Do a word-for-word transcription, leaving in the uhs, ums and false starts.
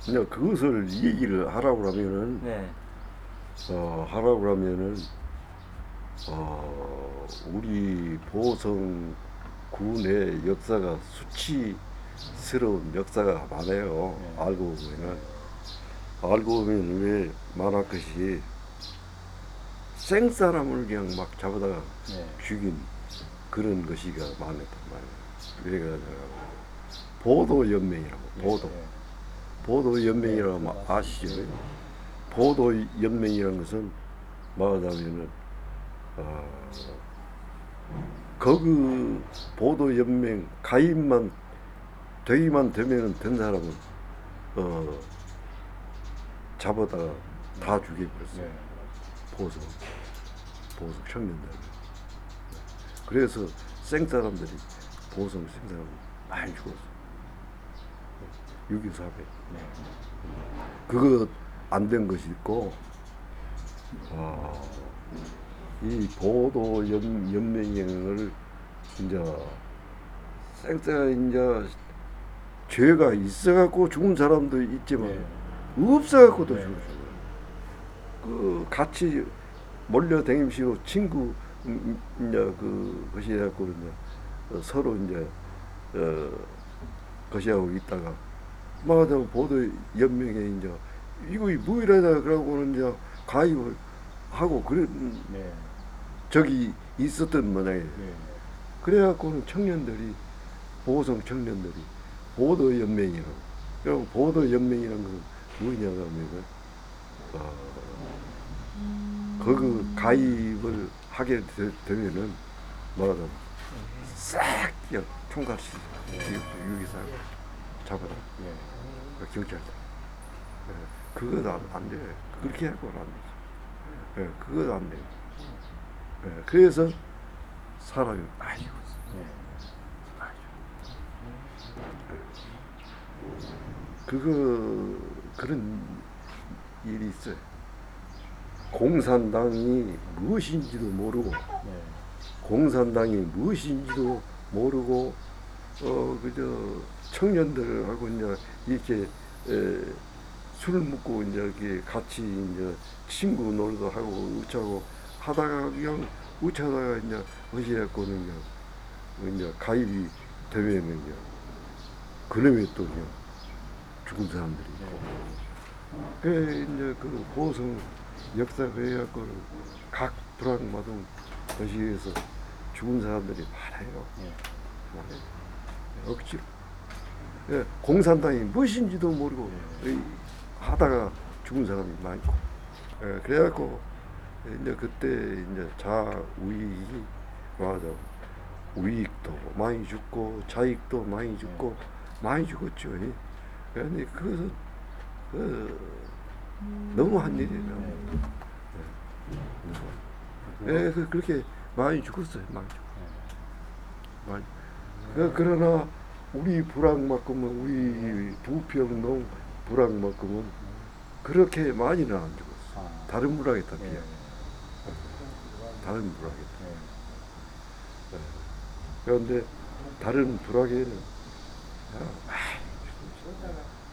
이제 그것을 얘기를 하라고 하면은 네. 어, 하라고 하면은 어, 우리 보성 군의 역사가 수치스러운 역사가 많아요. 네. 알고 보면은 알고 보면 왜 만화 것이 생사람을 그냥 막 잡아다가 네. 죽인 그런 것이가 많았단 말이에요. 그래가 보도 연맹이라고 보도 네. 보도 연맹이라고 네, 네, 아시죠? 보도 연맹이라는 것은 말하자면은 어, 거그 보도 연맹 가입만 되기만 되면은 된 사람은 어, 잡아다가 다 죽여버렸어요. 네. 보석 보석 청년들. 그래서 생사람들이 보석 생사람 많이 죽었어. 육이오사백. 네. 그거 안 된 것이 있고, 아, 이 보도 연, 연맹을 이제 생사 이제 죄가 있어갖고 죽은 사람도 있지만 네. 없어갖고도 네. 죽었어요. 그 같이 몰려 다니시고 친구 음, 이제 그 것이갖고 이제 서로 이제 어 것이하고 있다가 막하다 보도 연맹에 이제 이거 뭐이라다 그러고는 이제 가입을 하고 그래 네. 저기 있었던 모양이에요. 네. 그래갖고는 청년들이 보성 청년들이 보도 연맹이라고. 그리고 보도 연맹이라는 건 뭐냐고 하면은 어, 그 가입을 하게 되, 되면은 뭐라고 싹 그냥 총같이 유기사 잡아라. 네. 경찰들. 예, 그것도 안, 안 돼. 그렇게 하고는 안 되지. 예, 그것도 안 돼. 예, 그래서 사람이 많이 죽었어. 네. 많이 죽었어. 그거 그런 일이 있어요. 공산당이 무엇인지도 모르고 네. 공산당이 무엇인지도 모르고 어 그저 청년들하고 이제 이렇게 에, 술 먹고 이제 이렇게 같이 이제 친구 놀이도 하고 우차고 하다가 그냥 우차다가 이제 어시해갖고는 이제 이제 가입이 되면은 이제 그놈이 또 그냥 죽은 사람들이 있고 그 이제 그 보성 역사 그래갖고 각 불황마동 도시에서 죽은 사람들이 많아요. 네. 많아요. 억지로. 예, 공산당이 무엇인지도 모르고 이, 하다가 죽은 사람이 많고. 예, 그래갖고 이제 그때 이제 자우익이 맞아. 우익도 많이 죽고 자익도 많이 죽고 많이 죽었죠. 예. 그런데 그것은 그, 너무한 일이에요. 예, 예, 그, 그렇게 많이 죽었어요. 많이 죽었어요. 많이. 그, 그러나 우리 불황만큼은 우리 부평동 불황만큼은 그렇게 많이는 안 죽었어. 아. 다른 불황에 다 네. 비해. 다른 불황에. 네. 그런데 다른 불황에는 아, 많이 죽었어.